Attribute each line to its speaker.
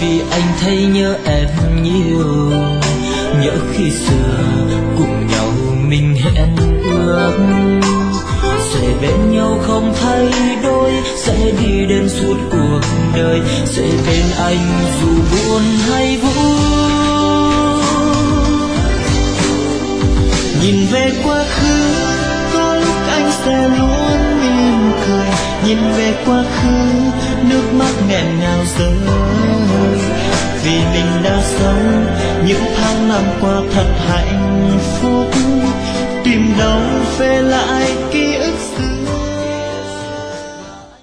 Speaker 1: vì anh thấy nhớ em nhiều. Nhớ khi xưa cùng nhau mình hẹn ước sẽ bên nhau không thay đổi, sẽ đi đến suốt cuộc đời, sẽ bên anh dù buồn hay vui. Nhìn về quá khứ có lúc anh sẽ luôn mỉm cười, nhìn về quá khứ nước mắt nghẹn ngào rơi, vì mình đã sống những tháng năm qua thật hạnh phúc, tìm đâu về lại